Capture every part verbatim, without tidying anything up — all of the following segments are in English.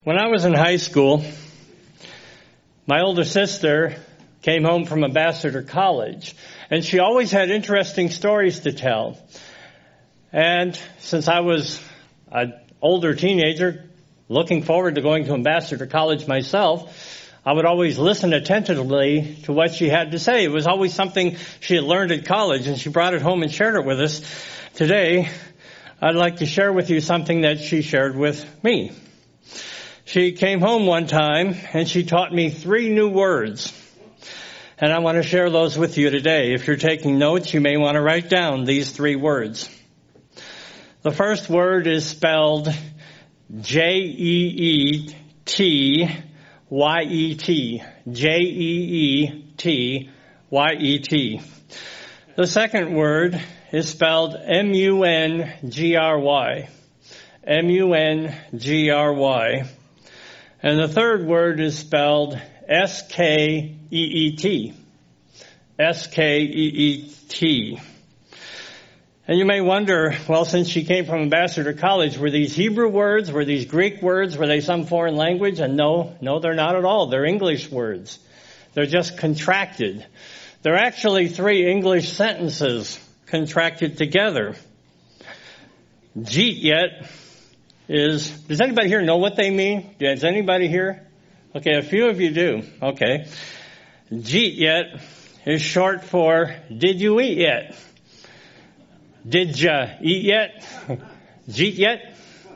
When I was in high school, my older sister came home from Ambassador College, and she always had interesting stories to tell. And since I was an older teenager, looking forward to going to Ambassador College myself, I would always listen attentively to what she had to say. It was always something she had learned at college, and she brought it home and shared it with us. Today, I'd like to share with you something that she shared with me. She came home one time and she taught me three new words. And I want to share those with you today. If you're taking notes, you may want to write down these three words. The first word is spelled J E E T Y E T. J E E T Y E T. The second word is spelled M U N G R Y. M U N G R Y. And the third word is spelled S K E E T. S K E E T. And you may wonder, well, since she came from Ambassador College, were these Hebrew words? Were these Greek words? Were they some foreign language? And no, no, they're not at all. They're English words. They're just contracted. They're actually three English sentences contracted together. Jeet yet is, does anybody here know what they mean? Does anybody here? Okay, a few of you do. Okay. Jeet yet is short for, did you eat yet? Did ya eat yet? Jeet yet?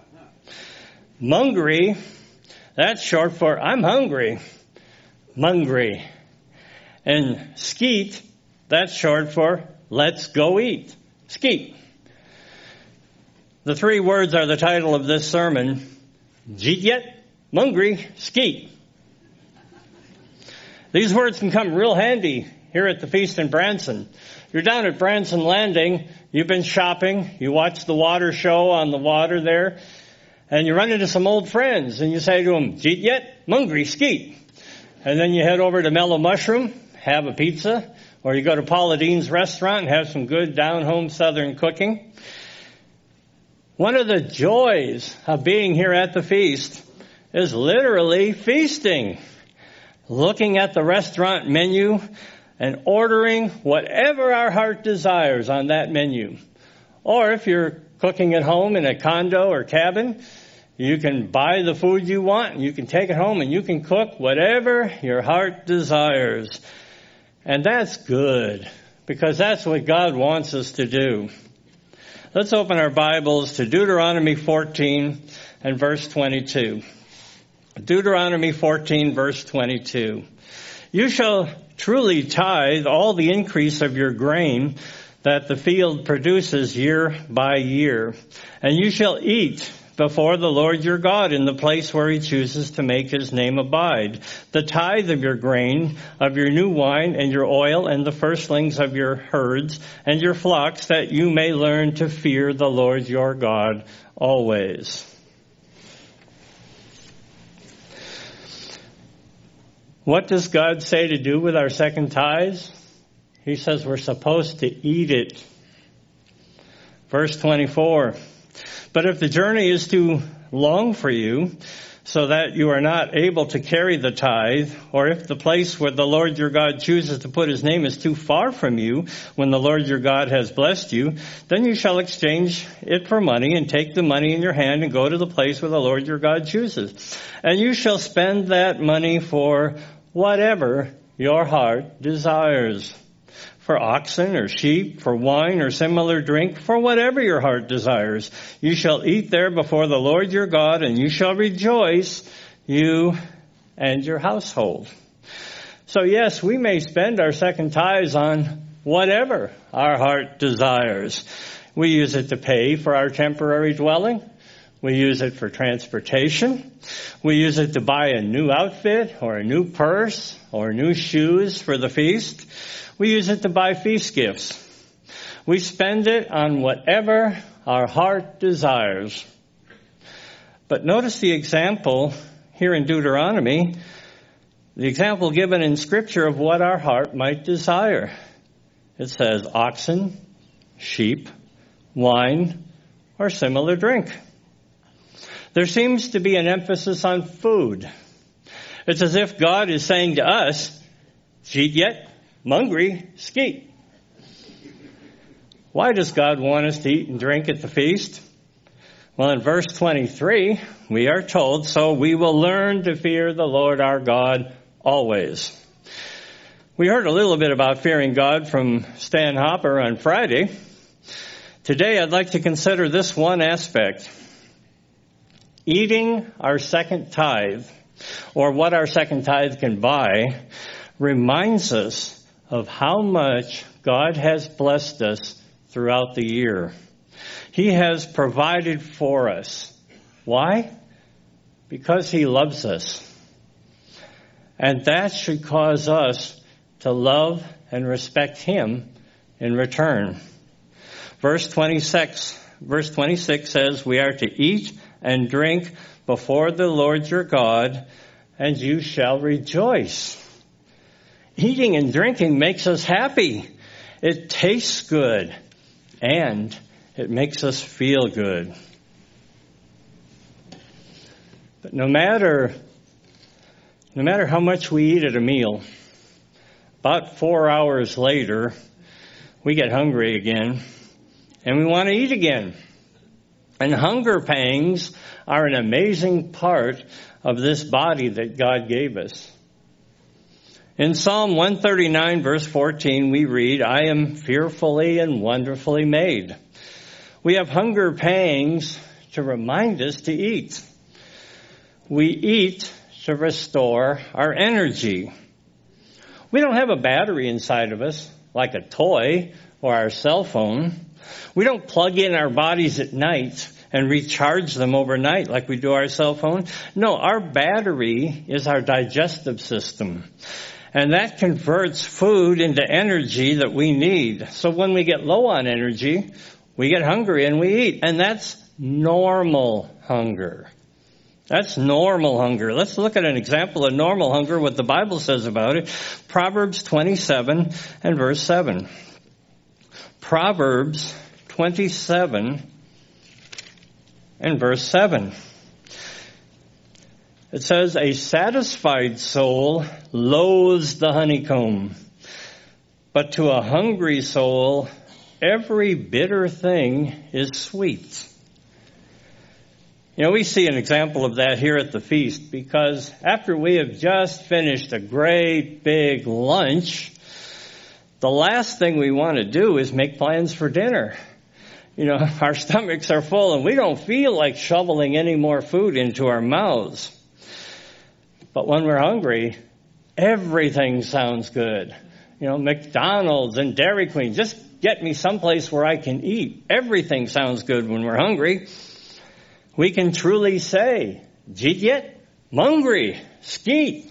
Mungry, that's short for, I'm hungry. Mungry. And skeet, that's short for, let's go eat. Skeet. The three words are the title of this sermon. Jeet yet, mungry, skeet. These words can come real handy here at the feast in Branson. You're down at Branson Landing, you've been shopping, you watch the water show on the water there, and you run into some old friends, and you say to them, Jeet yet, mungry, skeet. And then you head over to Mellow Mushroom, have a pizza, or you go to Paula Dean's restaurant and have some good down-home Southern cooking. One of the joys of being here at the feast is literally feasting. Looking at the restaurant menu and ordering whatever our heart desires on that menu. Or if you're cooking at home in a condo or cabin, you can buy the food you want and you can take it home and you can cook whatever your heart desires. And that's good, because that's what God wants us to do. Let's open our Bibles to Deuteronomy fourteen and verse twenty-two. Deuteronomy fourteen, verse twenty-two. You shall truly tithe all the increase of your grain that the field produces year by year, and you shall eat before the Lord your God in the place where he chooses to make his name abide. The tithe of your grain, of your new wine, and your oil, and the firstlings of your herds, and your flocks, that you may learn to fear the Lord your God always. What does God say to do with our second tithes? He says we're supposed to eat it. Verse twenty-four. But if the journey is too long for you, so that you are not able to carry the tithe, or if the place where the Lord your God chooses to put his name is too far from you, when the Lord your God has blessed you, then you shall exchange it for money, and take the money in your hand, and go to the place where the Lord your God chooses. And you shall spend that money for whatever your heart desires. For oxen or sheep, for wine or similar drink, for whatever your heart desires. You shall eat there before the Lord your God, and you shall rejoice, you and your household. So yes, we may spend our second tithes on whatever our heart desires. We use it to pay for our temporary dwelling. We use it for transportation. We use it to buy a new outfit or a new purse or new shoes for the feast. We use it to buy feast gifts. We spend it on whatever our heart desires. But notice the example here in Deuteronomy, the example given in Scripture of what our heart might desire. It says oxen, sheep, wine, or similar drink. There seems to be an emphasis on food. It's as if God is saying to us, "Eat yet, mungry, skeet." Why does God want us to eat and drink at the feast? Well, in verse twenty-three, we are told, "So we will learn to fear the Lord our God always." We heard a little bit about fearing God from Stan Hopper on Friday. Today, I'd like to consider this one aspect. Eating our second tithe, or what our second tithe can buy, reminds us of how much God has blessed us throughout the year. He has provided for us. Why? Because He loves us. And that should cause us to love and respect Him in return. Verse twenty-six, verse twenty-six says, "We are to eat and drink before the Lord your God, and you shall rejoice." Eating and drinking makes us happy. It tastes good, and it makes us feel good. But no matter, no matter how much we eat at a meal, about four hours later, we get hungry again, and we want to eat again. And hunger pangs are an amazing part of this body that God gave us. In Psalm one thirty-nine, verse fourteen, we read, "I am fearfully and wonderfully made." We have hunger pangs to remind us to eat. We eat to restore our energy. We don't have a battery inside of us, like a toy or our cell phone. We don't plug in our bodies at night and recharge them overnight like we do our cell phone. No, our battery is our digestive system. And that converts food into energy that we need. So when we get low on energy, we get hungry and we eat. And that's normal hunger. That's normal hunger. Let's look at an example of normal hunger, what the Bible says about it. Proverbs twenty-seven and verse seven. Proverbs twenty-seven and verse seven. It says, "A satisfied soul loathes the honeycomb, but to a hungry soul, every bitter thing is sweet." You know, we see an example of that here at the feast, because after we have just finished a great big lunch, the last thing we want to do is make plans for dinner. You know, our stomachs are full and we don't feel like shoveling any more food into our mouths. But when we're hungry, everything sounds good. You know, McDonald's and Dairy Queen, just get me someplace where I can eat. Everything sounds good when we're hungry. We can truly say, "Jeet yet, mungry, skeet."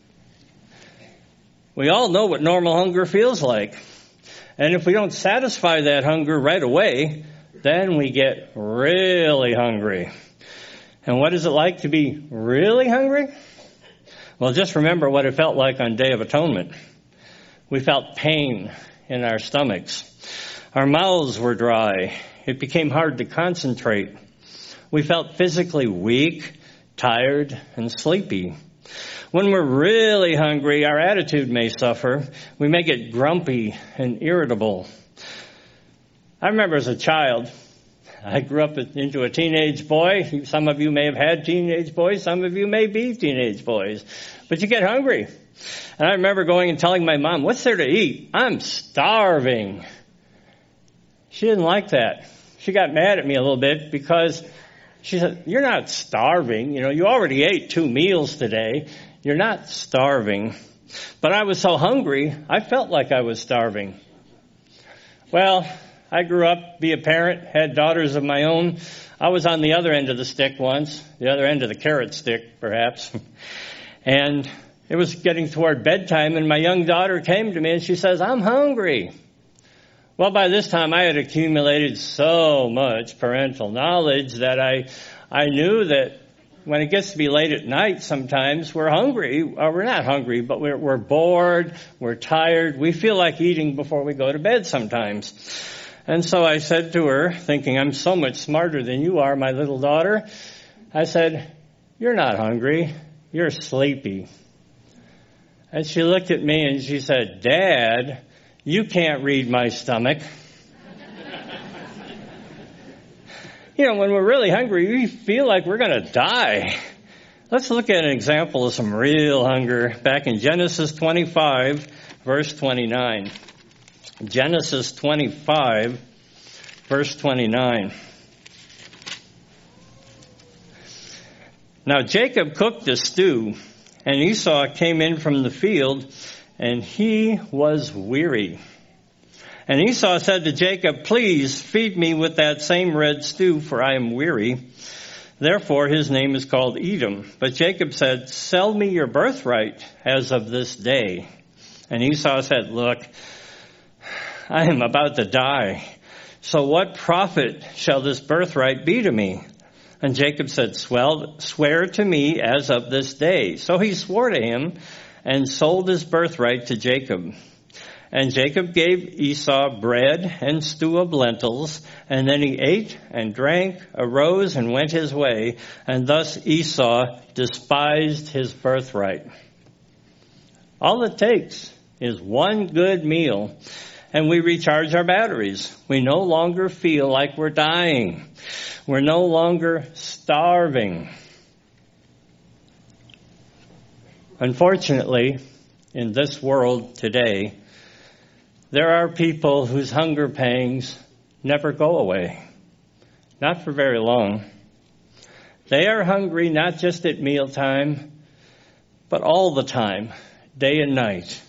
We all know what normal hunger feels like. And if we don't satisfy that hunger right away, then we get really hungry. And what is it like to be really hungry? Well, just remember what it felt like on Day of Atonement. We felt pain in our stomachs. Our mouths were dry. It became hard to concentrate. We felt physically weak, tired, and sleepy. When we're really hungry, our attitude may suffer. We may get grumpy and irritable. I remember as a child, I grew up into a teenage boy. Some of you may have had teenage boys. Some of you may be teenage boys. But you get hungry. And I remember going and telling my mom, "What's there to eat? I'm starving." She didn't like that. She got mad at me a little bit because she said, "You're not starving. You know, you already ate two meals today. You're not starving." But I was so hungry, I felt like I was starving. Well, I grew up, be a parent, had daughters of my own. I was on the other end of the stick once, the other end of the carrot stick, perhaps. And it was getting toward bedtime, and my young daughter came to me and she says, "I'm hungry." Well, by this time I had accumulated so much parental knowledge that I, I knew that when it gets to be late at night, sometimes we're hungry, or we're not hungry, but we're, we're bored, we're tired. We feel like eating before we go to bed sometimes. And so I said to her, thinking, "I'm so much smarter than you are, my little daughter." I said, "You're not hungry. You're sleepy." And she looked at me and she said, "Dad, you can't read my stomach." You know, when we're really hungry, we feel like we're going to die. Let's look at an example of some real hunger back in Genesis twenty-five, verse twenty-nine. Genesis twenty-five, verse twenty-nine. Now Jacob cooked a stew, and Esau came in from the field, and he was weary. And Esau said to Jacob, "Please feed me with that same red stew, for I am weary." Therefore his name is called Edom. But Jacob said, "Sell me your birthright as of this day." And Esau said, "Look, I am about to die. So what profit shall this birthright be to me?" And Jacob said, "Swear to me as of this day." So he swore to him and sold his birthright to Jacob. And Jacob gave Esau bread and stew of lentils, and then he ate and drank, arose and went his way, and thus Esau despised his birthright. All it takes is one good meal, and we recharge our batteries. We no longer feel like we're dying. We're no longer starving. Unfortunately, in this world today, there are people whose hunger pangs never go away. Not for very long. They are hungry not just at mealtime, but all the time, day and night.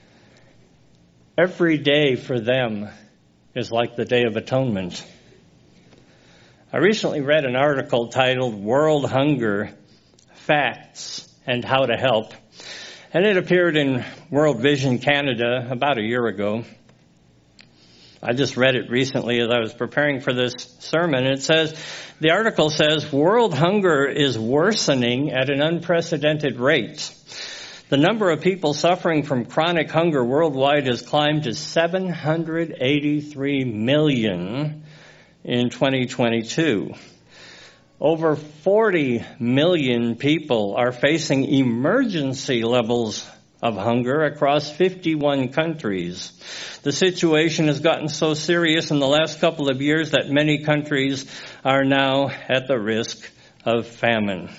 Every day for them is like the Day of Atonement. I recently read an article titled "World Hunger, Facts and How to Help." And it appeared in World Vision Canada about a year ago. I just read it recently as I was preparing for this sermon. It says, the article says, world hunger is worsening at an unprecedented rate. The number of people suffering from chronic hunger worldwide has climbed to seven hundred eighty-three million in twenty twenty-two. Over forty million people are facing emergency levels of hunger across fifty-one countries. The situation has gotten so serious in the last couple of years that many countries are now at the risk of famine.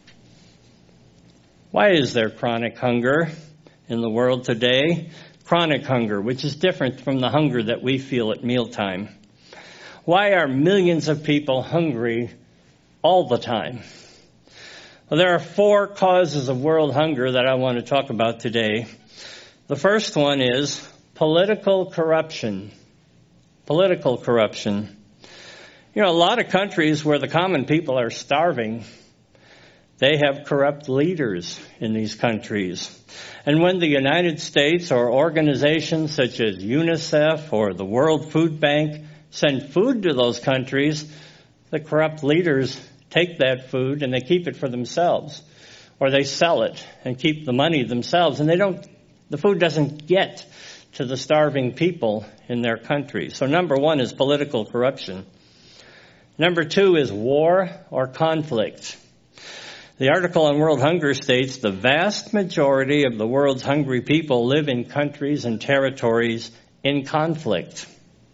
Why is there chronic hunger in the world today? Chronic hunger, which is different from the hunger that we feel at mealtime. Why are millions of people hungry all the time? Well, there are four causes of world hunger that I want to talk about today. The first one is political corruption. Political corruption. You know, a lot of countries where the common people are starving, they have corrupt leaders in these countries. And when the United States or organizations such as UNICEF or the World Food Bank send food to those countries, the corrupt leaders take that food and they keep it for themselves, or they sell it and keep the money themselves, and they don't, the food doesn't get to the starving people in their country. So number one is political corruption. Number two is war or conflict. The article on world hunger states the vast majority of the world's hungry people live in countries and territories in conflict.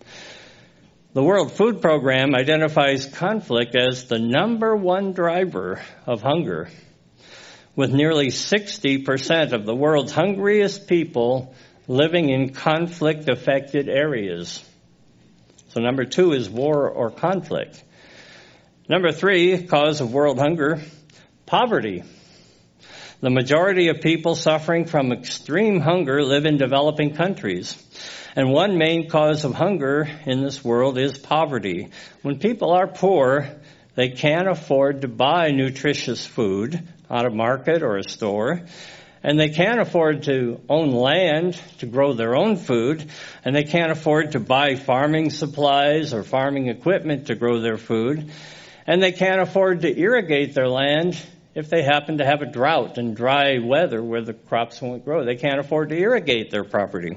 The World Food Program identifies conflict as the number one driver of hunger, with nearly sixty percent of the world's hungriest people living in conflict-affected areas. So number two is war or conflict. Number three, cause of world hunger, poverty. The majority of people suffering from extreme hunger live in developing countries. And one main cause of hunger in this world is poverty. When people are poor, they can't afford to buy nutritious food at a market or a store. And they can't afford to own land to grow their own food. And they can't afford to buy farming supplies or farming equipment to grow their food. And they can't afford to irrigate their land if they happen to have a drought and dry weather where the crops won't grow. They can't afford to irrigate their property.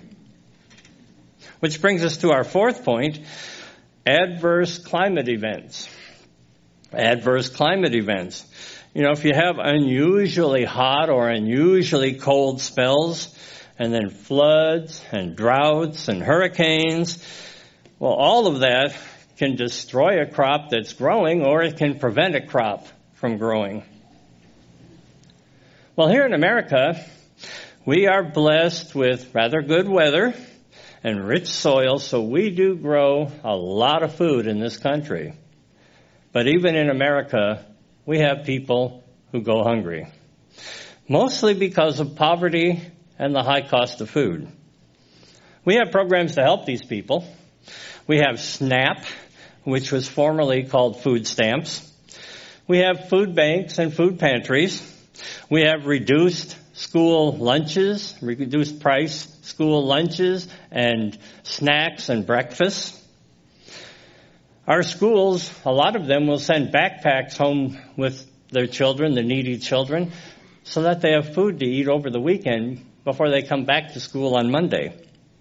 Which brings us to our fourth point, adverse climate events. adverse climate events. You know, if you have unusually hot or unusually cold spells, and then floods and droughts and hurricanes, well, all of that can destroy a crop that's growing, or it can prevent a crop from growing. Well, here in America, we are blessed with rather good weather and rich soil, so we do grow a lot of food in this country. But even in America, we have people who go hungry, mostly because of poverty and the high cost of food. We have programs to help these people. We have SNAP, which was formerly called food stamps. We have food banks and food pantries. We have reduced school lunches, reduced price school lunches and snacks and breakfasts. Our schools, a lot of them will send backpacks home with their children, the needy children, so that they have food to eat over the weekend before they come back to school on Monday.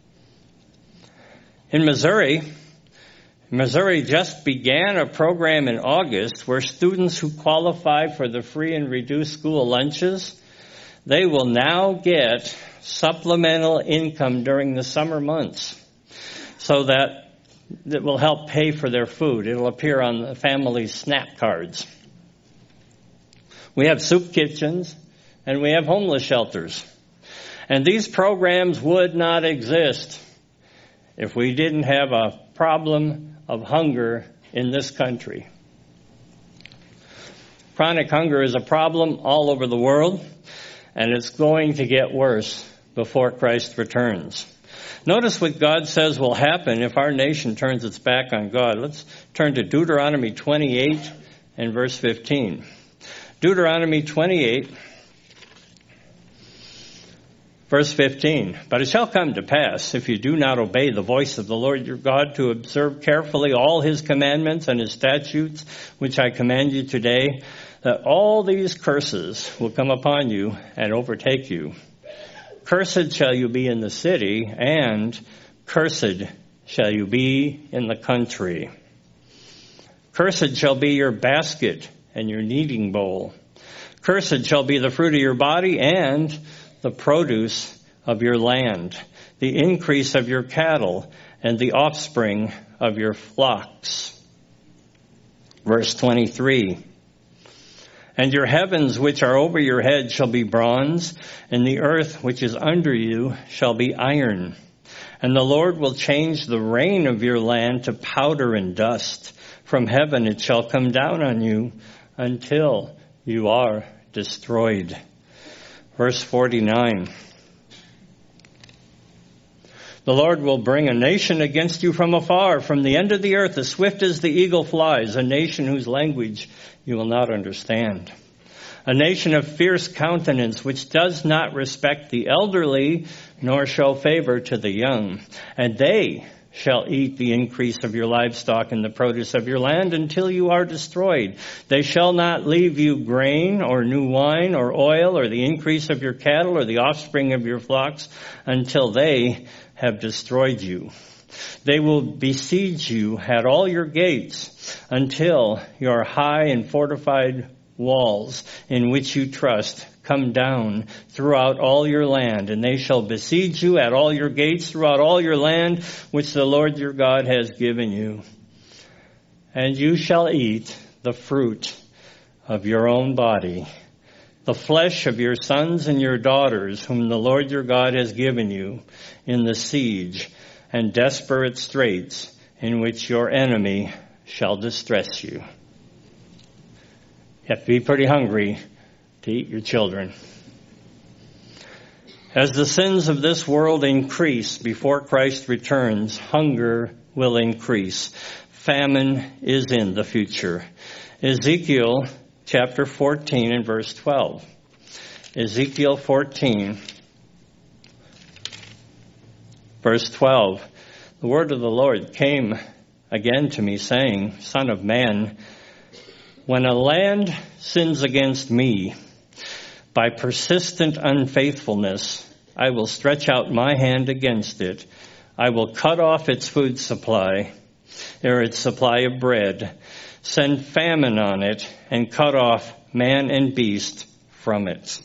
In Missouri, Missouri just began a program in August where students who qualify for the free and reduced school lunches, they will now get supplemental income during the summer months so that it will help pay for their food. It'll appear on the family's SNAP cards. We have soup kitchens and we have homeless shelters. And these programs would not exist if we didn't have a problem of hunger in this country. Chronic hunger is a problem all over the world, and it's going to get worse before Christ returns. Notice what God says will happen if our nation turns its back on God. Let's turn to Deuteronomy twenty-eight and verse fifteen. Deuteronomy twenty-eight, verse fifteen. But it shall come to pass, if you do not obey the voice of the Lord your God, to observe carefully all his commandments and his statutes, which I command you today, that all these curses will come upon you and overtake you. Cursed shall you be in the city, and cursed shall you be in the country. Cursed shall be your basket and your kneading bowl. Cursed shall be the fruit of your body and the produce of your land, the increase of your cattle, and the offspring of your flocks. Verse twenty-three. And your heavens which are over your head shall be bronze, and the earth which is under you shall be iron. And the Lord will change the rain of your land to powder and dust. From heaven it shall come down on you until you are destroyed. Verse forty-nine. The Lord will bring a nation against you from afar, from the end of the earth, as swift as the eagle flies, a nation whose language you will not understand. A nation of fierce countenance, which does not respect the elderly, nor show favor to the young. And they shall eat the increase of your livestock and the produce of your land until you are destroyed. They shall not leave you grain or new wine or oil or the increase of your cattle or the offspring of your flocks until they have destroyed you. They will besiege you at all your gates until your high and fortified walls in which you trust come down throughout all your land, and they shall besiege you at all your gates throughout all your land which the Lord your God has given you. And you shall eat the fruit of your own body, the flesh of your sons and your daughters whom the Lord your God has given you in the siege and desperate straits in which your enemy shall distress you. You have to be pretty hungry to eat your children. As the sins of this world increase before Christ returns, hunger will increase. Famine is in the future. Ezekiel chapter fourteen and verse twelve. Ezekiel fourteen, verse twelve. The word of the Lord came again to me, saying, Son of man, when a land sins against me by persistent unfaithfulness, I will stretch out my hand against it. I will cut off its food supply, or its supply of bread, send famine on it, and cut off man and beast from it.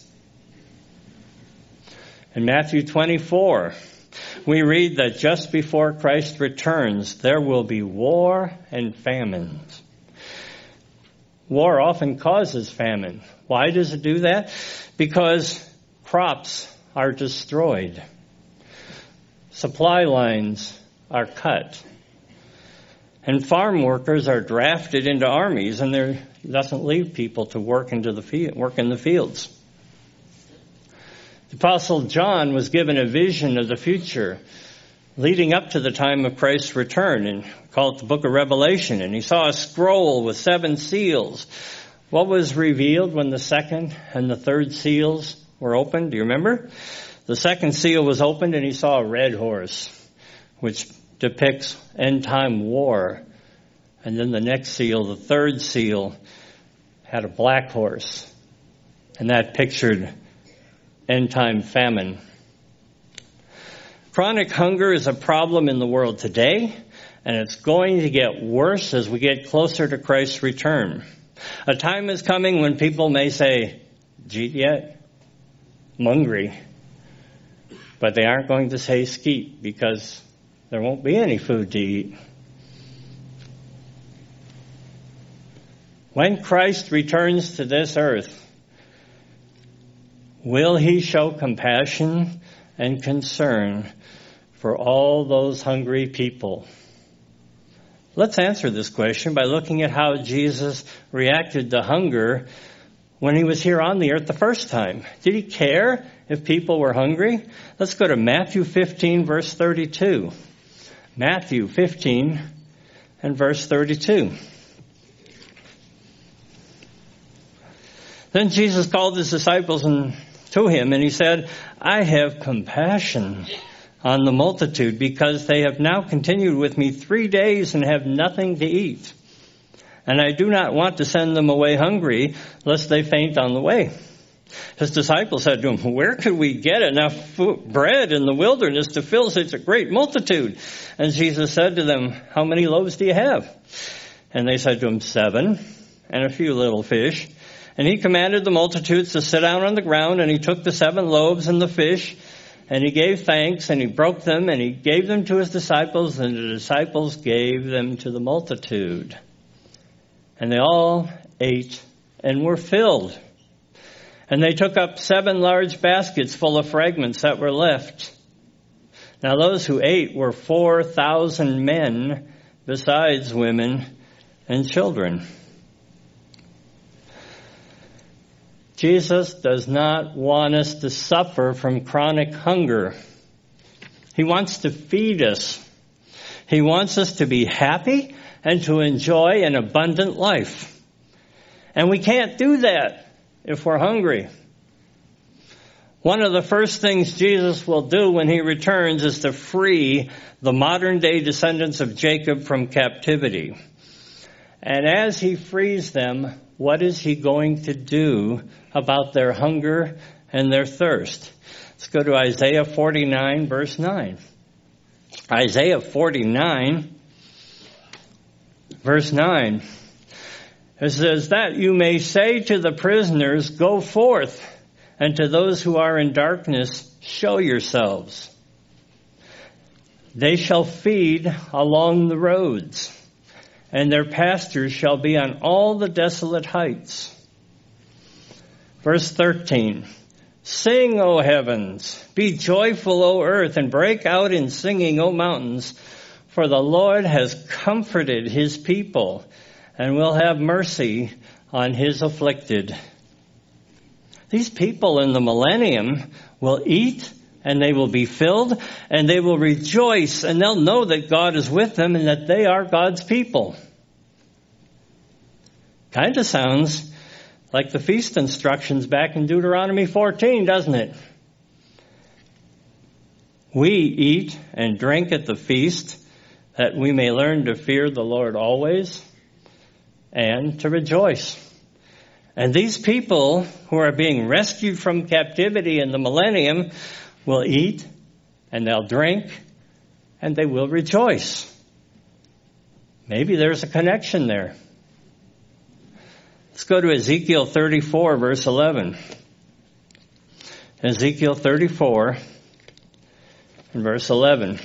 In Matthew twenty-four, we read that just before Christ returns, there will be war and famines. War often causes famine. Why does it do that? Because crops are destroyed. Supply lines are cut. And farm workers are drafted into armies, and there doesn't leave people to work into the field, work in the fields. The Apostle John was given a vision of the future leading up to the time of Christ's return, and called it the book of Revelation, and he saw a scroll with seven seals. What was revealed when the second and the third seals were opened? Do you remember? The second seal was opened, and he saw a red horse, which depicts end-time war. And then the next seal, the third seal, had a black horse, and that pictured end-time famine. Chronic hunger is a problem in the world today, and it's going to get worse as we get closer to Christ's return. A time is coming when people may say, "Gee, yet, I'm hungry," but they aren't going to say "skeet" because there won't be any food to eat. When Christ returns to this earth, will he show compassion and concern for all those hungry people? Let's answer this question by looking at how Jesus reacted to hunger when he was here on the earth the first time. Did he care if people were hungry? Let's go to Matthew fifteen, verse thirty-two. Matthew fifteen and verse thirty-two. Then Jesus called his disciples and to him, and he said, "I have compassion on the multitude, because they have now continued with me three days and have nothing to eat. And I do not want to send them away hungry, lest they faint on the way." His disciples said to him, "Where could we get enough food, bread in the wilderness to fill such a great multitude?" And Jesus said to them, "How many loaves do you have?" And they said to him, "Seven, and a few little fish." And he commanded the multitudes to sit down on the ground, and he took the seven loaves and the fish, and he gave thanks, and he broke them, and he gave them to his disciples, and the disciples gave them to the multitude. And they all ate and were filled. And they took up seven large baskets full of fragments that were left. Now those who ate were four thousand men, besides women and children. Jesus does not want us to suffer from chronic hunger. He wants to feed us. He wants us to be happy and to enjoy an abundant life. And we can't do that if we're hungry. One of the first things Jesus will do when he returns is to free the modern day descendants of Jacob from captivity. And as he frees them, what is he going to do about their hunger and their thirst? Let's go to Isaiah forty-nine, verse nine. Isaiah forty-nine, verse nine. It says, "That you may say to the prisoners, 'Go forth,' and to those who are in darkness, 'Show yourselves.' They shall feed along the roads, and their pastures shall be on all the desolate heights." Verse thirteen, "Sing, O heavens, be joyful, O earth, and break out in singing, O mountains, for the Lord has comforted his people and will have mercy on his afflicted." These people in the millennium will eat, and they will be filled, and they will rejoice, and they'll know that God is with them and that they are God's people. Kind of sounds like the feast instructions back in Deuteronomy fourteen, doesn't it? We eat and drink at the feast that we may learn to fear the Lord always and to rejoice. And these people who are being rescued from captivity in the millennium will eat and they'll drink and they will rejoice. Maybe there's a connection there. Let's go to Ezekiel thirty-four, verse eleven. Ezekiel thirty-four, and verse eleven.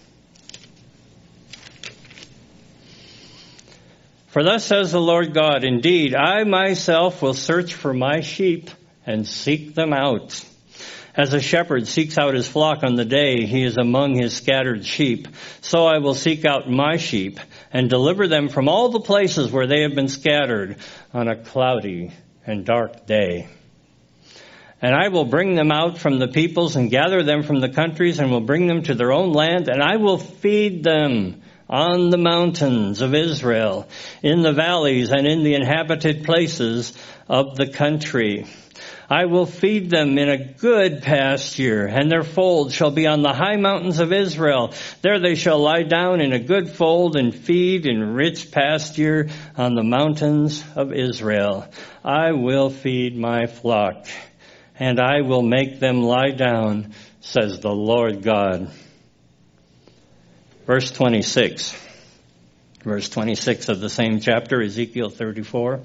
For thus says the Lord God, indeed, I myself will search for my sheep and seek them out. As a shepherd seeks out his flock on the day he is among his scattered sheep, so I will seek out my sheep and deliver them from all the places where they have been scattered on a cloudy and dark day. And I will bring them out from the peoples and gather them from the countries and will bring them to their own land, and I will feed them on the mountains of Israel, in the valleys and in the inhabited places of the country. I will feed them in a good pasture, and their fold shall be on the high mountains of Israel. There they shall lie down in a good fold and feed in rich pasture on the mountains of Israel. I will feed my flock, and I will make them lie down, says the Lord God. Verse twenty-six. Verse twenty-six of the same chapter, Ezekiel thirty-four.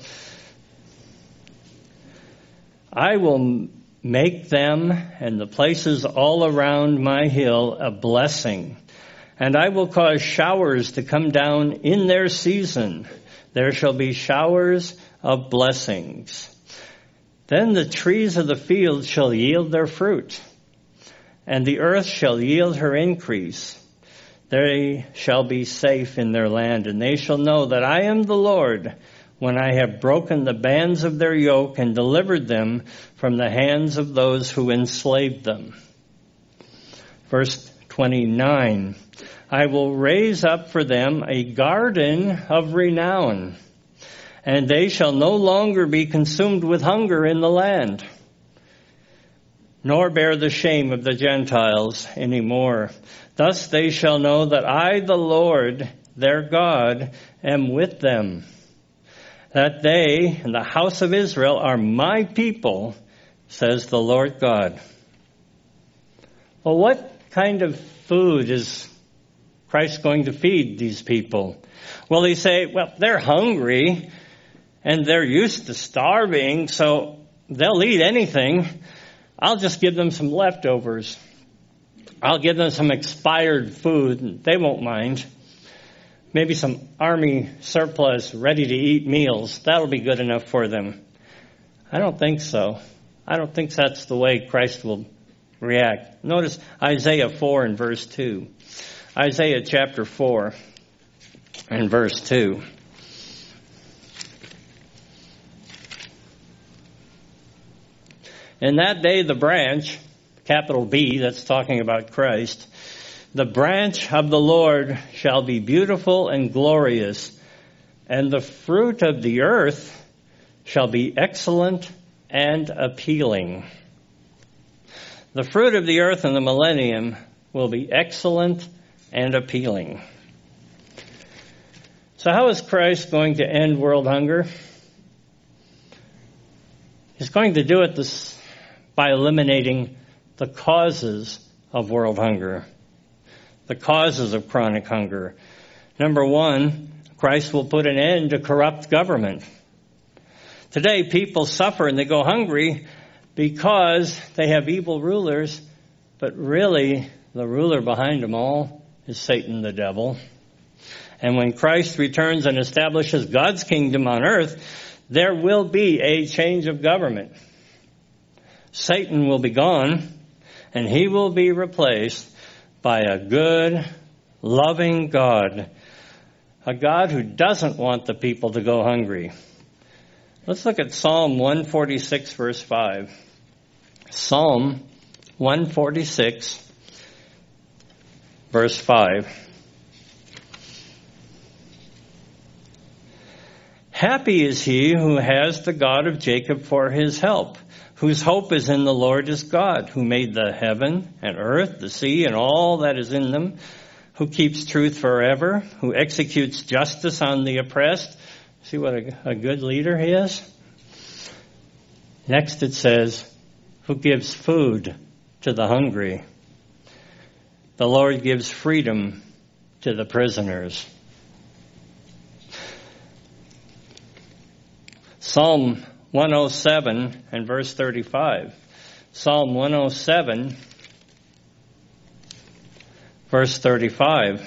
I will make them and the places all around my hill a blessing, and I will cause showers to come down in their season. There shall be showers of blessings. Then the trees of the field shall yield their fruit, and the earth shall yield her increase. They shall be safe in their land, and they shall know that I am the Lord, when I have broken the bands of their yoke and delivered them from the hands of those who enslaved them. Verse twenty-nine, I will raise up for them a garden of renown, and they shall no longer be consumed with hunger in the land, nor bear the shame of the Gentiles anymore. Thus they shall know that I, the Lord, their God, am with them, that they and the house of Israel are my people, says the Lord God. Well, what kind of food is Christ going to feed these people? Well, they say, well, they're hungry and they're used to starving, so they'll eat anything. I'll just give them some leftovers. I'll give them some expired food, and they won't mind. Maybe some army surplus, ready-to-eat meals. That'll be good enough for them. I don't think so. I don't think that's the way Christ will react. Notice Isaiah four and verse two. Isaiah chapter four and verse two. In that day the branch, capital B, that's talking about Christ, the branch of the Lord shall be beautiful and glorious, and the fruit of the earth shall be excellent and appealing. The fruit of the earth in the millennium will be excellent and appealing. So how is Christ going to end world hunger? He's going to do it this, by eliminating the causes of world hunger. The causes of chronic hunger. Number one, Christ will put an end to corrupt government. Today, people suffer and they go hungry because they have evil rulers, but really, the ruler behind them all is Satan the devil. And when Christ returns and establishes God's kingdom on earth, there will be a change of government. Satan will be gone, and he will be replaced by a good, loving God. A God who doesn't want the people to go hungry. Let's look at Psalm one forty-six, verse five. Psalm one forty-six, verse five. Happy is he who has the God of Jacob for his help, whose hope is in the Lord his God, who made the heaven and earth, the sea, and all that is in them, who keeps truth forever, who executes justice on the oppressed. See what a, a good leader he is? Next it says, who gives food to the hungry. The Lord gives freedom to the prisoners. Psalm one oh seven and verse thirty-five. Psalm one oh seven, verse thirty-five.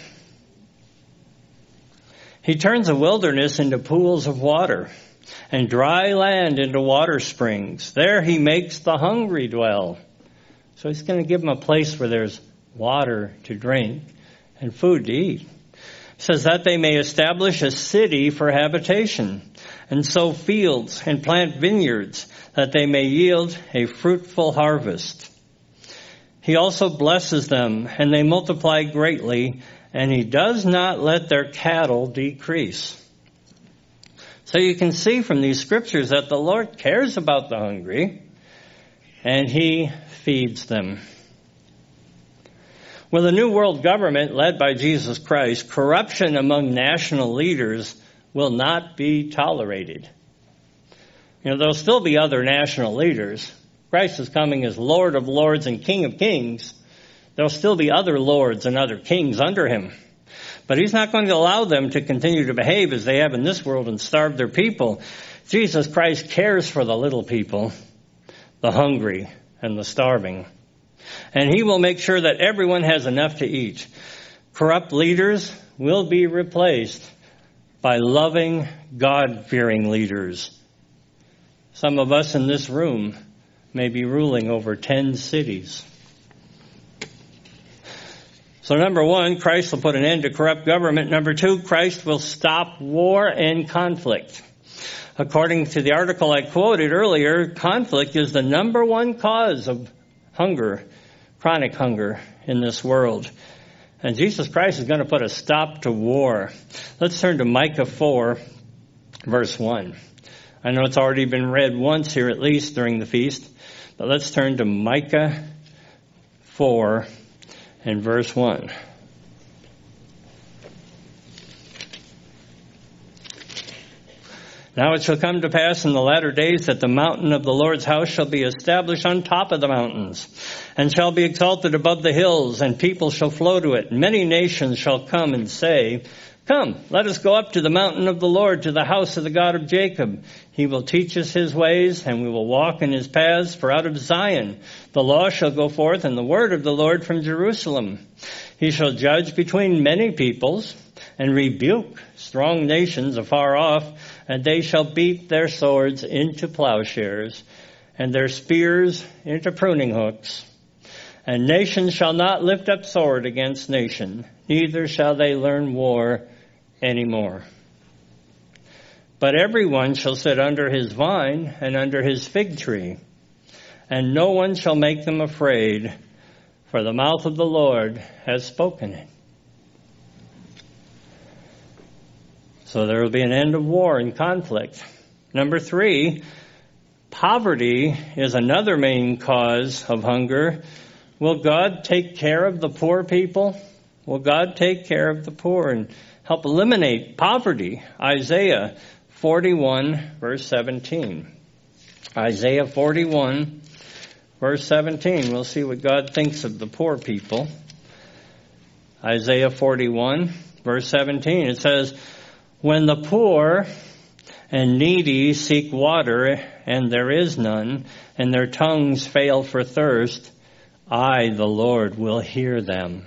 He turns a wilderness into pools of water, and dry land into water springs. There he makes the hungry dwell. So he's going to give them a place where there's water to drink and food to eat. He says that they may establish a city for habitation, and sow fields and plant vineyards, that they may yield a fruitful harvest. He also blesses them, and they multiply greatly, and he does not let their cattle decrease. So you can see from these scriptures that the Lord cares about the hungry, and he feeds them. With a new world government led by Jesus Christ, corruption among national leaders will not be tolerated. You know, there'll still be other national leaders. Christ is coming as Lord of Lords and King of Kings. There'll still be other lords and other kings under him. But he's not going to allow them to continue to behave as they have in this world and starve their people. Jesus Christ cares for the little people, the hungry and the starving. And he will make sure that everyone has enough to eat. Corrupt leaders will be replaced by loving, God-fearing leaders. Some of us in this room may be ruling over ten cities. So number one, Christ will put an end to corrupt government. Number two, Christ will stop war and conflict. According to the article I quoted earlier, conflict is the number one cause of hunger, chronic hunger in this world. And Jesus Christ is going to put a stop to war. Let's turn to Micah four, verse one. I know it's already been read once here at least during the feast, but let's turn to Micah four and verse one. Now it shall come to pass in the latter days that the mountain of the Lord's house shall be established on top of the mountains, and shall be exalted above the hills, and people shall flow to it. Many nations shall come and say, Come, let us go up to the mountain of the Lord, to the house of the God of Jacob. He will teach us his ways, and we will walk in his paths. For out of Zion the law shall go forth, and the word of the Lord from Jerusalem. He shall judge between many peoples, and rebuke strong nations afar off, and they shall beat their swords into plowshares, and their spears into pruning hooks. And nation shall not lift up sword against nation, neither shall they learn war anymore. But everyone shall sit under his vine and under his fig tree, and no one shall make them afraid, for the mouth of the Lord has spoken it. So there will be an end of war and conflict. Number three, poverty is another main cause of hunger. Will God take care of the poor people? Will God take care of the poor and help eliminate poverty? Isaiah forty-one, verse seventeen. Isaiah forty-one, verse seventeen. We'll see what God thinks of the poor people. Isaiah forty-one, verse seventeen. It says, When the poor and needy seek water, and there is none, and their tongues fail for thirst, I, the Lord, will hear them.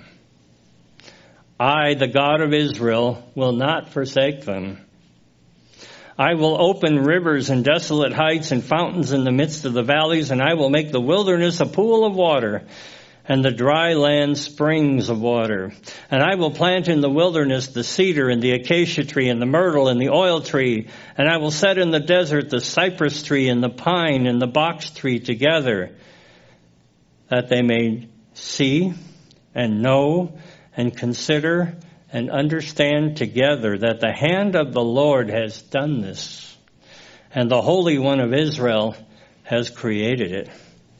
I, the God of Israel, will not forsake them. I will open rivers in desolate heights and fountains in the midst of the valleys, and I will make the wilderness a pool of water, and the dry land springs of water. And I will plant in the wilderness the cedar and the acacia tree and the myrtle and the oil tree. And I will set in the desert the cypress tree and the pine and the box tree together, that they may see and know and consider and understand together that the hand of the Lord has done this, and the Holy One of Israel has created it.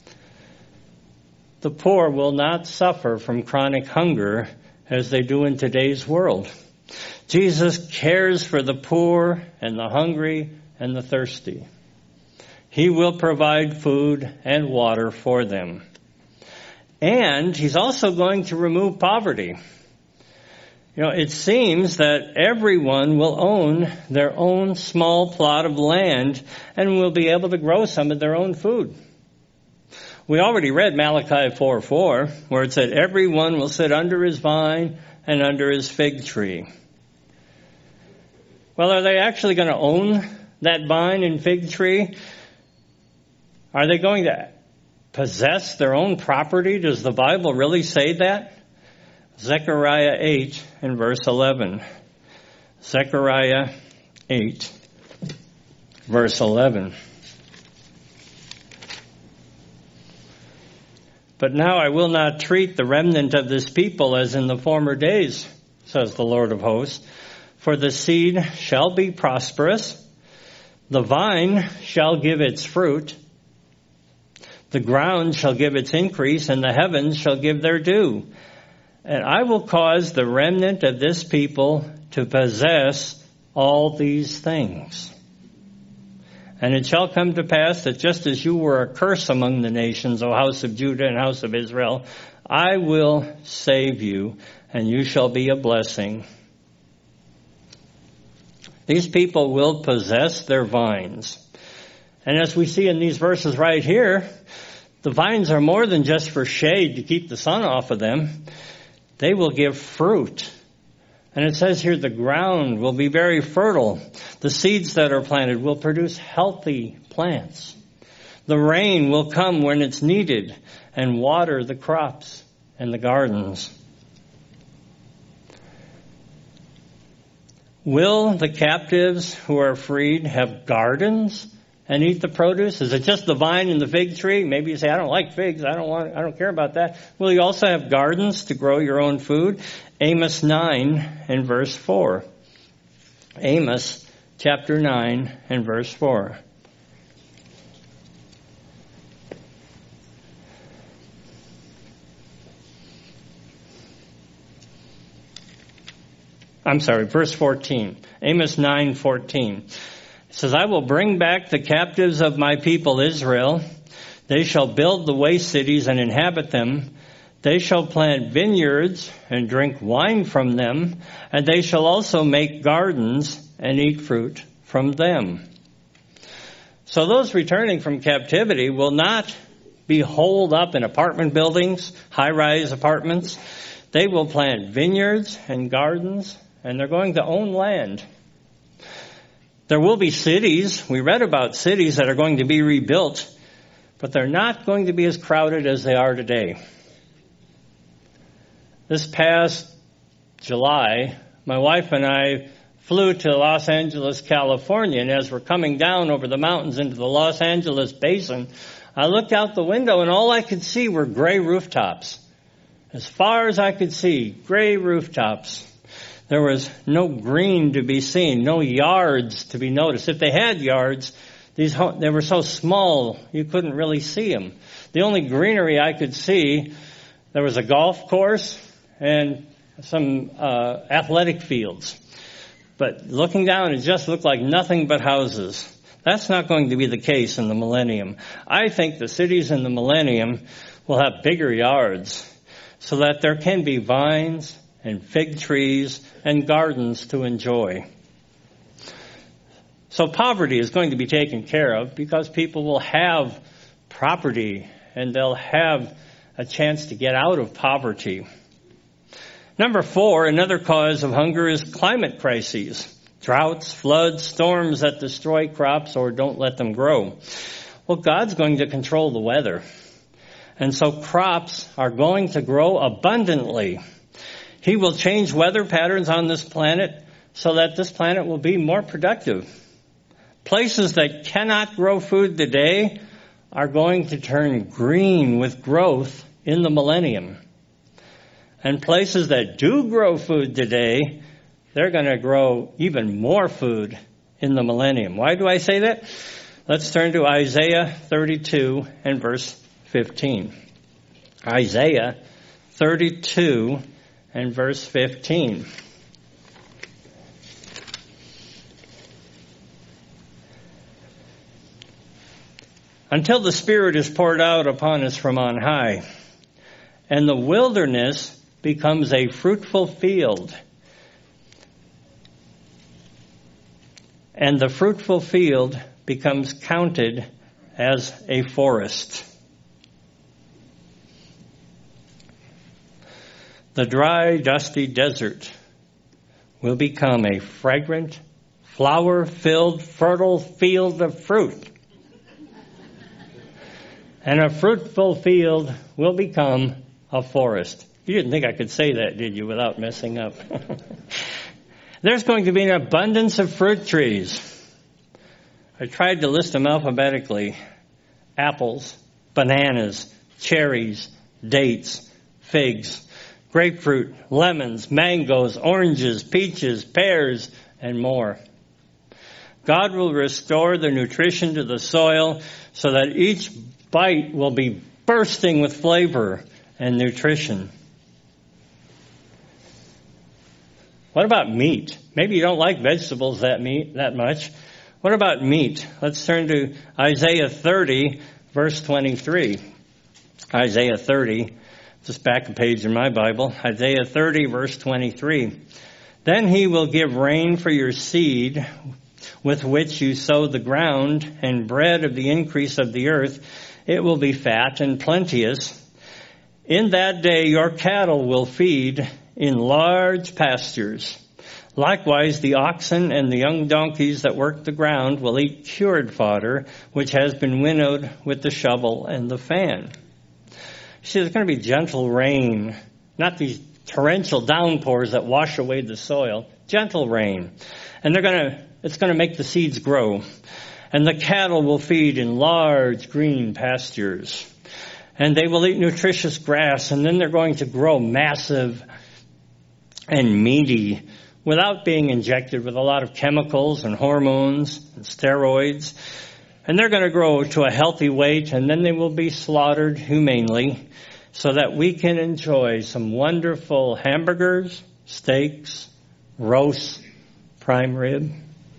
The poor will not suffer from chronic hunger as they do in today's world. Jesus cares for the poor and the hungry and the thirsty. He will provide food and water for them. And he's also going to remove poverty. You know, it seems that everyone will own their own small plot of land and will be able to grow some of their own food. We already read Malachi four four, where it said, everyone will sit under his vine and under his fig tree. Well, are they actually going to own that vine and fig tree? Are they going to possess their own property? Does the Bible really say that? Zechariah eight and verse eleven. Zechariah eight, verse eleven. But now I will not treat the remnant of this people as in the former days, says the Lord of hosts. For the seed shall be prosperous, the vine shall give its fruit, the ground shall give its increase, and the heavens shall give their dew. And I will cause the remnant of this people to possess all these things. And it shall come to pass that just as you were a curse among the nations, O house of Judah and house of Israel, I will save you, and you shall be a blessing. These people will possess their vines. And as we see in these verses right here, the vines are more than just for shade to keep the sun off of them. They will give fruit. And it says here the ground will be very fertile. The seeds that are planted will produce healthy plants. The rain will come when it's needed and water the crops and the gardens. Will the captives who are freed have gardens and eat the produce? Is it just the vine and the fig tree? Maybe you say, I don't like figs. I don't want, I don't care about that. Will you also have gardens to grow your own food? Amos nine and verse four. Amos chapter nine and verse four. I'm sorry, verse fourteen. Amos nine fourteen. It says, I will bring back the captives of my people Israel. They shall build the waste cities and inhabit them. They shall plant vineyards and drink wine from them, and they shall also make gardens and eat fruit from them. So those returning from captivity will not be holed up in apartment buildings, high-rise apartments. They will plant vineyards and gardens, and they're going to own land. There will be cities. We read about cities that are going to be rebuilt, but they're not going to be as crowded as they are today. This past July, my wife and I flew to Los Angeles, California, and as we're coming down over the mountains into the Los Angeles basin, I looked out the window and all I could see were gray rooftops. As far as I could see, gray rooftops. There was no green to be seen, no yards to be noticed. If they had yards, these they were so small you couldn't really see them. The only greenery I could see, there was a golf course and some uh, athletic fields. But looking down, it just looked like nothing but houses. That's not going to be the case in the millennium. I think the cities in the millennium will have bigger yards so that there can be vines and fig trees and gardens to enjoy. So poverty is going to be taken care of because people will have property and they'll have a chance to get out of poverty. Number four, another cause of hunger is climate crises. Droughts, floods, storms that destroy crops or don't let them grow. Well, God's going to control the weather. And so crops are going to grow abundantly. He will change weather patterns on this planet so that this planet will be more productive. Places that cannot grow food today are going to turn green with growth in the millennium. And places that do grow food today, they're going to grow even more food in the millennium. Why do I say that? Let's turn to Isaiah thirty-two and verse fifteen. Isaiah thirty-two and verse fifteen. Until the Spirit is poured out upon us from on high, and the wilderness becomes a fruitful field, and the fruitful field becomes counted as a forest. The dry, dusty desert will become a fragrant, flower-filled, fertile field of fruit. And a fruitful field will become a forest. You didn't think I could say that, did you, without messing up? There's going to be an abundance of fruit trees. I tried to list them alphabetically. Apples, bananas, cherries, dates, figs, grapefruit, lemons, mangoes, oranges, peaches, pears, and more. God will restore the nutrition to the soil so that each bite will be bursting with flavor and nutrition. What about meat? Maybe you don't like vegetables that meat that much. What about meat? Let's turn to Isaiah thirty, verse twenty-three. Isaiah thirty, just back a page in my Bible. Isaiah thirty, verse twenty-three. Then he will give rain for your seed, with which you sow the ground, and bread of the increase of the earth. It will be fat and plenteous. In that day your cattle will feed in large pastures. Likewise, the oxen and the young donkeys that work the ground will eat cured fodder, which has been winnowed with the shovel and the fan. See, there's going to be gentle rain, not these torrential downpours that wash away the soil. Gentle rain. And they're going to, it's going to make the seeds grow. And the cattle will feed in large green pastures. And they will eat nutritious grass, and then they're going to grow massive and meaty without being injected with a lot of chemicals and hormones and steroids. And they're going to grow to a healthy weight, and then they will be slaughtered humanely so that we can enjoy some wonderful hamburgers, steaks, roasts, prime rib.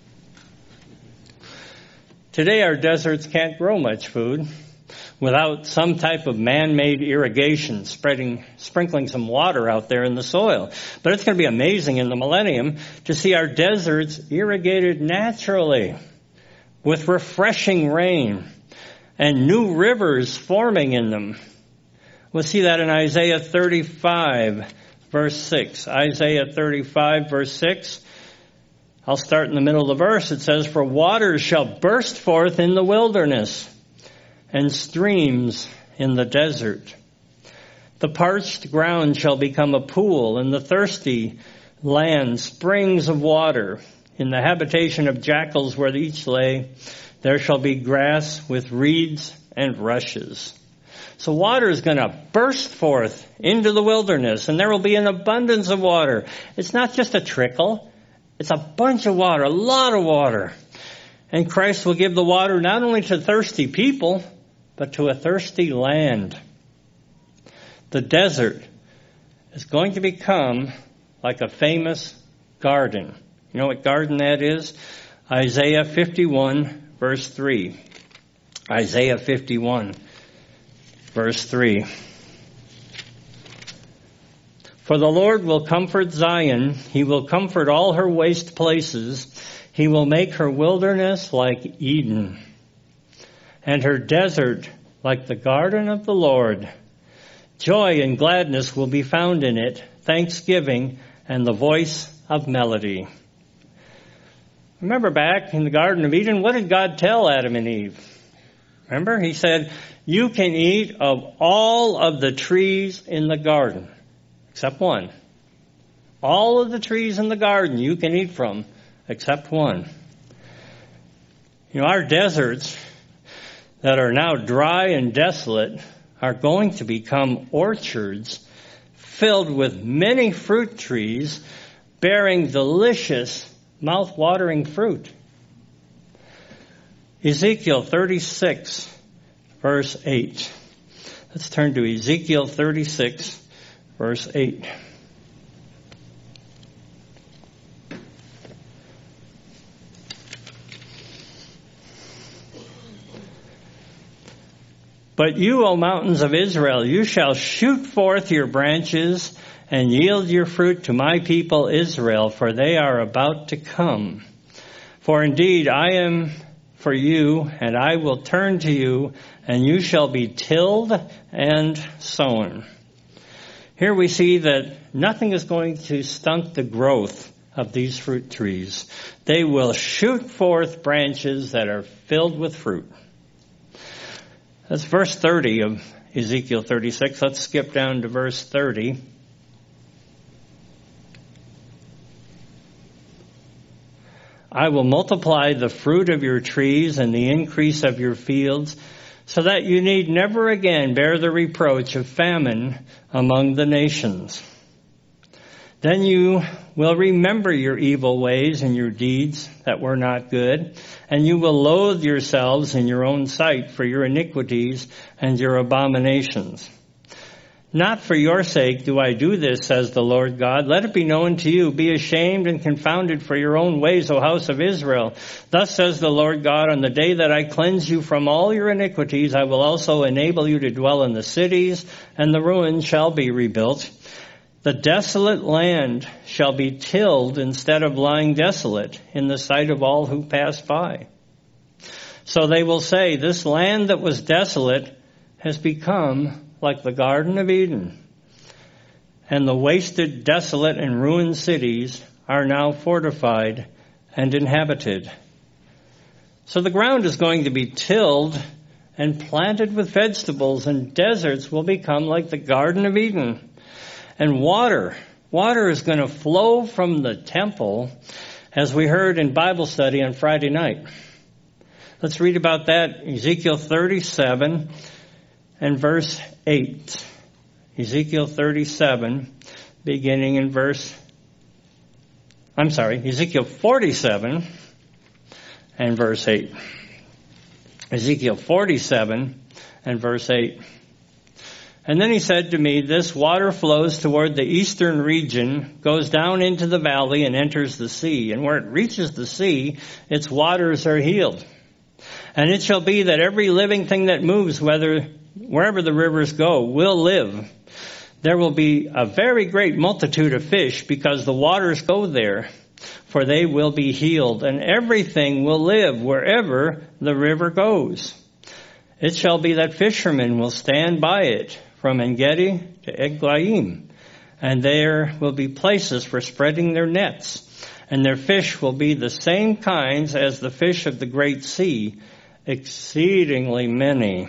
Today our deserts can't grow much food without some type of man-made irrigation, spreading, sprinkling some water out there in the soil. But it's going to be amazing in the millennium to see our deserts irrigated naturally with refreshing rain and new rivers forming in them. We'll see that in Isaiah thirty-five, verse six. Isaiah thirty-five, verse six. I'll start in the middle of the verse. It says, "For waters shall burst forth in the wilderness, and streams in the desert. The parched ground shall become a pool, and the thirsty land springs of water. In the habitation of jackals where each lay, there shall be grass with reeds and rushes." So water is going to burst forth into the wilderness, and there will be an abundance of water. It's not just a trickle. It's a bunch of water, a lot of water. And Christ will give the water not only to thirsty people, but to a thirsty land. The desert is going to become like a famous garden. You know what garden that is? Isaiah fifty-one, verse three. Isaiah fifty-one, verse three. "For the Lord will comfort Zion. He will comfort all her waste places. He will make her wilderness like Eden, and her desert like the garden of the Lord. Joy and gladness will be found in it, thanksgiving and the voice of melody." Remember back in the Garden of Eden, what did God tell Adam and Eve? Remember, he said, "You can eat of all of the trees in the garden, except one." All of the trees in the garden you can eat from, except one. You know, our deserts that are now dry and desolate are going to become orchards filled with many fruit trees bearing delicious, mouth-watering fruit. Ezekiel thirty-six, verse eight. Let's turn to Ezekiel thirty-six, verse eight. "But you, O mountains of Israel, you shall shoot forth your branches and yield your fruit to my people Israel, for they are about to come. For indeed I am for you, and I will turn to you, and you shall be tilled and sown. Here we see that nothing is going to stunt the growth of these fruit trees. They will shoot forth branches that are filled with fruit. That's verse thirty of Ezekiel thirty-six. Let's skip down to verse thirty. I will multiply the fruit of your trees and the increase of your fields, so that you need never again bear the reproach of famine among the nations. Then you will remember your evil ways and your deeds that were not good, and you will loathe yourselves in your own sight for your iniquities and your abominations. Not for your sake do I do this, says the Lord God. Let it be known to you. Be ashamed and confounded for your own ways, O house of Israel. Thus says the Lord God, on the day that I cleanse you from all your iniquities, I will also enable you to dwell in the cities, and the ruins shall be rebuilt. The desolate land shall be tilled instead of lying desolate in the sight of all who pass by. So they will say, this land that was desolate has become like the Garden of Eden, and the wasted, desolate, and ruined cities are now fortified and inhabited. So the ground is going to be tilled and planted with vegetables, and deserts will become like the Garden of Eden. And water, water is going to flow from the temple, as we heard in Bible study on Friday night. Let's read about that, Ezekiel thirty-seven and verse eight. Ezekiel thirty-seven, beginning in verse, I'm sorry, Ezekiel forty-seven and verse eight. Ezekiel forty-seven and verse eight. And then he said to me, this water flows toward the eastern region, goes down into the valley and enters the sea. And where it reaches the sea, its waters are healed. And it shall be that every living thing that moves, whether wherever the rivers go, will live. There will be a very great multitude of fish because the waters go there, for they will be healed. And everything will live wherever the river goes. It shall be that fishermen will stand by it from En-gedi to Eglaim, and there will be places for spreading their nets, and their fish will be the same kinds as the fish of the great sea, exceedingly many.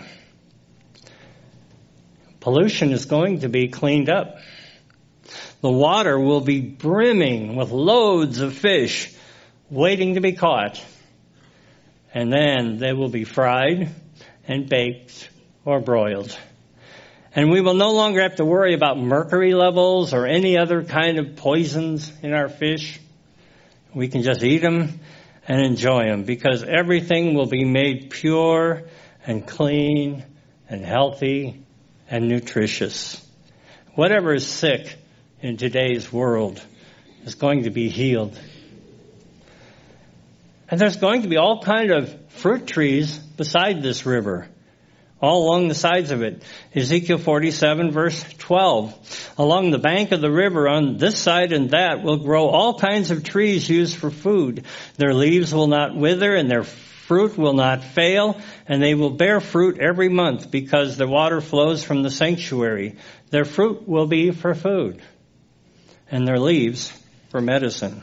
Pollution is going to be cleaned up. The water will be brimming with loads of fish waiting to be caught, and then they will be fried and baked or broiled. And we will no longer have to worry about mercury levels or any other kind of poisons in our fish. We can just eat them and enjoy them because everything will be made pure and clean and healthy and nutritious. Whatever is sick in today's world is going to be healed. And there's going to be all kind of fruit trees beside this river, all along the sides of it. Ezekiel forty-seven verse twelve. Along the bank of the river on this side and that will grow all kinds of trees used for food. Their leaves will not wither and their fruit will not fail, and they will bear fruit every month because the water flows from the sanctuary. Their fruit will be for food and their leaves for medicine.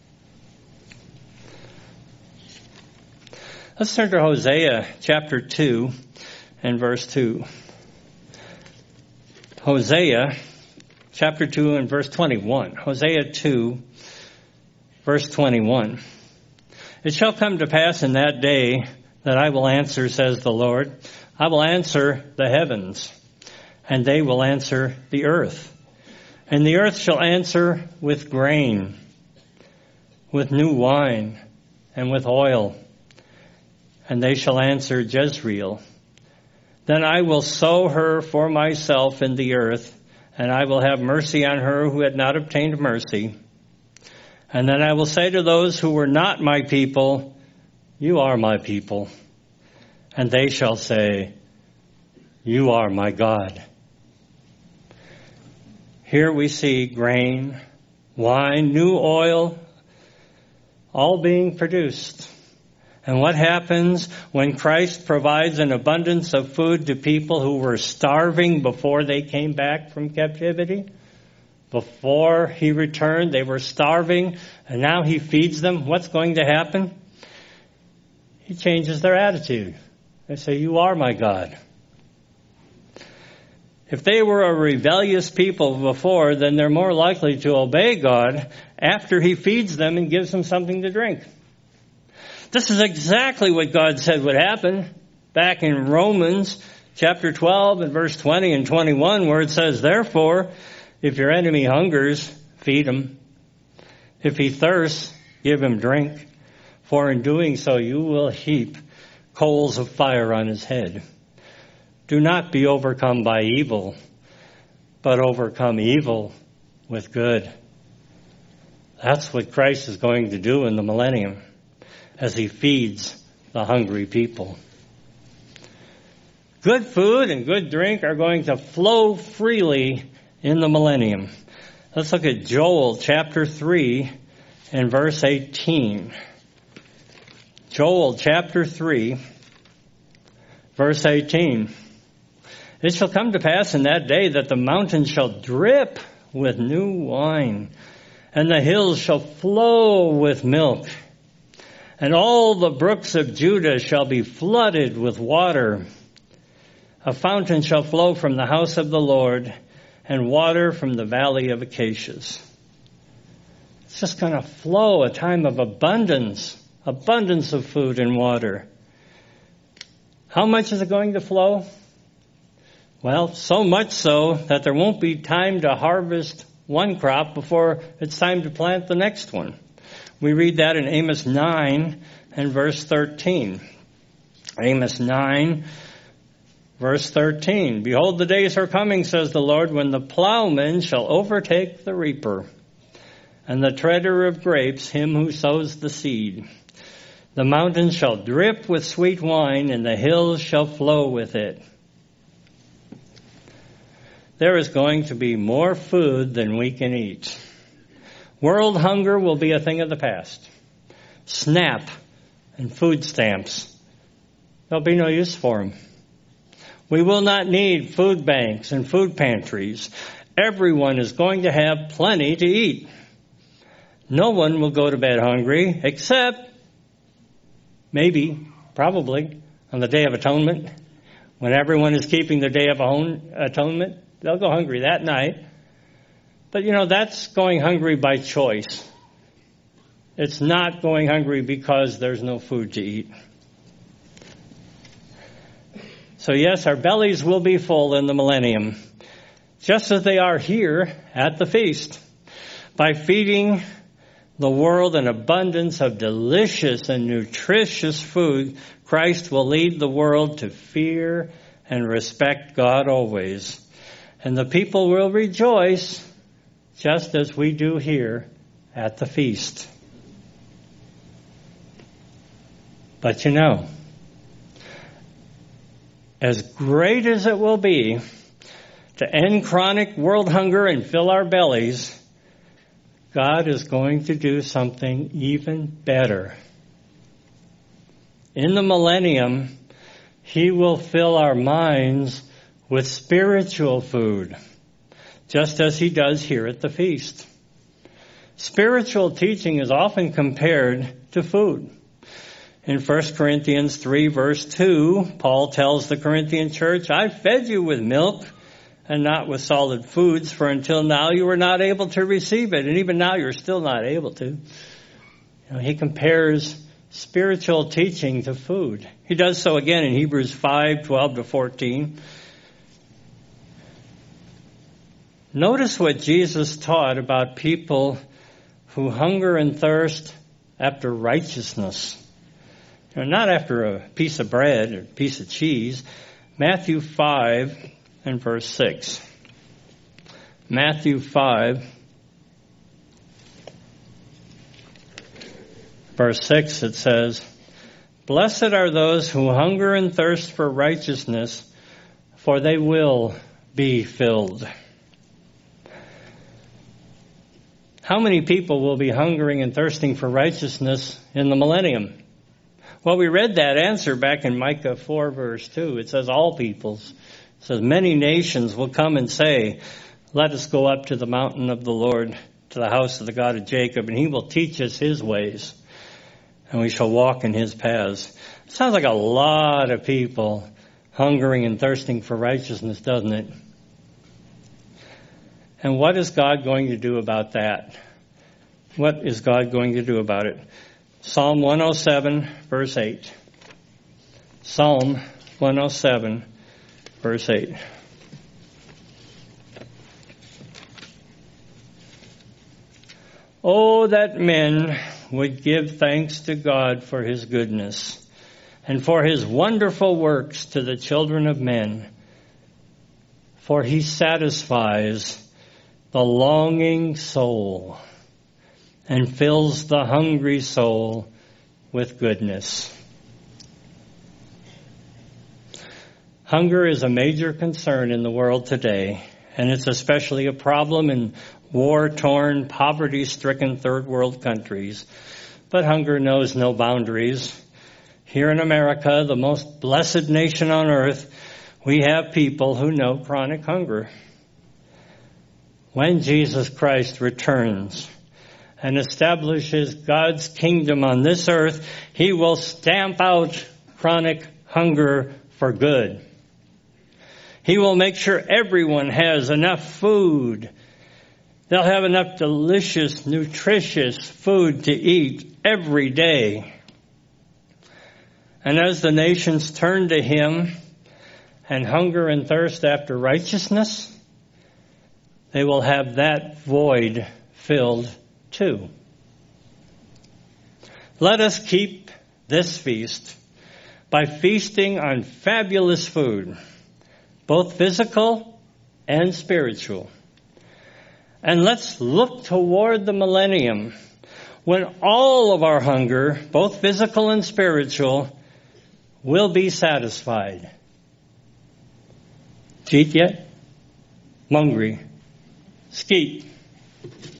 Let's turn to Hosea chapter two and verse two. Hosea chapter two and verse twenty-one. Hosea two, verse twenty-one. It shall come to pass in that day that I will answer, says the Lord. I will answer the heavens, and they will answer the earth. And the earth shall answer with grain, with new wine, and with oil. And they shall answer Jezreel. Then I will sow her for myself in the earth, and I will have mercy on her who had not obtained mercy. And then I will say to those who were not my people, you are my people. And they shall say, you are my God. Here we see grain, wine, new oil, all being produced. And what happens when Christ provides an abundance of food to people who were starving before they came back from captivity? Before he returned, they were starving, and now he feeds them. What's going to happen? He changes their attitude. They say, "You are my God." If they were a rebellious people before, then they're more likely to obey God after he feeds them and gives them something to drink. This is exactly what God said would happen back in Romans chapter twelve and verse twenty and twenty-one, where it says, "Therefore, if your enemy hungers, feed him. If he thirsts, give him drink. For in doing so, you will heap coals of fire on his head. Do not be overcome by evil, but overcome evil with good." That's what Christ is going to do in the millennium as he feeds the hungry people. Good food and good drink are going to flow freely in the millennium. Let's look at Joel chapter three and verse eighteen. Joel chapter three, verse eighteen. "It shall come to pass in that day that the mountains shall drip with new wine, and the hills shall flow with milk. And all the brooks of Judah shall be flooded with water. A fountain shall flow from the house of the Lord, and water from the valley of Acacias." It's just going to flow, a time of abundance, abundance of food and water. How much is it going to flow? Well, so much so that there won't be time to harvest one crop before it's time to plant the next one. We read that in Amos nine and verse thirteen. Amos nine, verse thirteen. "Behold, the days are coming, says the Lord, when the plowman shall overtake the reaper, and the treader of grapes him who sows the seed. The mountains shall drip with sweet wine, and the hills shall flow with it." There is going to be more food than we can eat. World hunger will be a thing of the past. SNAP and food stamps, there'll be no use for them. We will not need food banks and food pantries. Everyone is going to have plenty to eat. No one will go to bed hungry, except maybe, probably, on the Day of Atonement, when everyone is keeping their Day of Atonement. They'll go hungry that night. But, you know, that's going hungry by choice. It's not going hungry because there's no food to eat. So, yes, our bellies will be full in the millennium, just as they are here at the feast. By feeding the world an abundance of delicious and nutritious food, Christ will lead the world to fear and respect God always. And the people will rejoice just as we do here at the feast. But you know, as great as it will be to end chronic world hunger and fill our bellies, God is going to do something even better. In the millennium, He will fill our minds with spiritual food, just as He does here at the feast. Spiritual teaching is often compared to food. In First Corinthians three, verse two, Paul tells the Corinthian church, "I fed you with milk and not with solid foods, for until now you were not able to receive it." And even now you're still not able to. You know, he compares spiritual teaching to food. He does so again in Hebrews five, twelve to fourteen. Notice what Jesus taught about people who hunger and thirst after righteousness. You know, not after a piece of bread or a piece of cheese. Matthew five and verse six. Matthew five, verse six, it says, "Blessed are those who hunger and thirst for righteousness, for they will be filled." How many people will be hungering and thirsting for righteousness in the millennium? Well, we read that answer back in Micah four, verse two. It says all peoples. It says many nations will come and say, let us go up to the mountain of the Lord, to the house of the God of Jacob, and he will teach us his ways, and we shall walk in his paths. It sounds like a lot of people hungering and thirsting for righteousness, doesn't it? And what is God going to do about that? What is God going to do about it? Psalm one oh seven, verse eight. Psalm one oh seven, verse eight. Oh, that men would give thanks to God for his goodness and for his wonderful works to the children of men. For he satisfies the longing soul and fills the hungry soul with goodness. Hunger is a major concern in the world today, and it's especially a problem in war-torn, poverty-stricken third world countries. But hunger knows no boundaries. Here in America, the most blessed nation on earth, we have people who know chronic hunger. When Jesus Christ returns and establishes God's kingdom on this earth, he will stamp out chronic hunger for good. He will make sure everyone has enough food. They'll have enough delicious, nutritious food to eat every day. And as the nations turn to him and hunger and thirst after righteousness, they will have that void filled too. Let us keep this feast by feasting on fabulous food, both physical and spiritual. And let's look toward the millennium when all of our hunger, both physical and spiritual, will be satisfied. Jeet yet? Mungry. Skeet.